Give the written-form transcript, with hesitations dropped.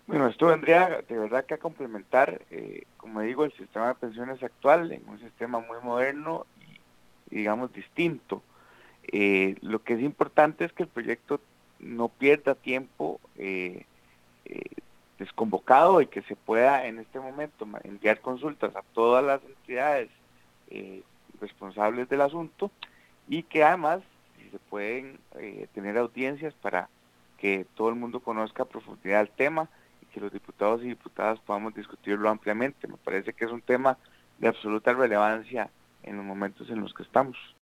Bueno, esto vendría de verdad que a complementar, como digo, el sistema de pensiones actual en un sistema muy moderno y digamos distinto. Lo que es importante es que el proyecto no pierda tiempo eh, desconvocado y que se pueda en este momento enviar consultas a todas las entidades eh, responsables del asunto y que además si se pueden tener audiencias para que todo el mundo conozca a profundidad el tema y que los diputados y diputadas podamos discutirlo ampliamente. Me parece que es un tema de absoluta relevancia en los momentos en los que estamos.